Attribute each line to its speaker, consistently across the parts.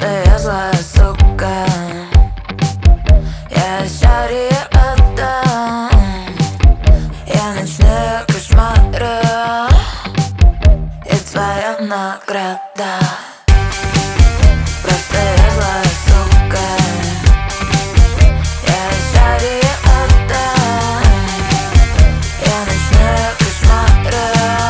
Speaker 1: я злая сука. Я счастье отдам. Я ночные кошмары и твоя награда. Просто я злая сука. Я счастье отдам. Я ночные кошмары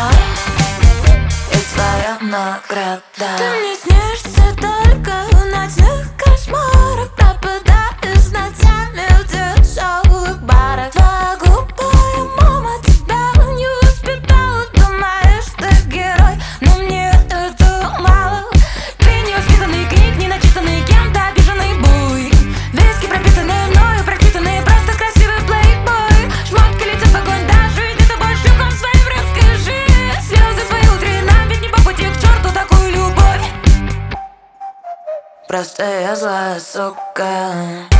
Speaker 1: и твоя награда. Ты мне снишься только в ночных кошмарах. Пропадаешь ночами в дешевых барах. Твоя глупая мама тебя не воспитала. Думаешь, ты герой, но мне этого мало. Ты невоспитанный книг, не начитанный кем-то, обиженный буй. Виски пропитанные мною, прочитанные, просто красивый плейбой. Шмотки летят в огонь, даже где-то борщуком своим расскажи. Слезы свои утри, нам ведь не по пути к черту такую любовь. Просто я злая сука.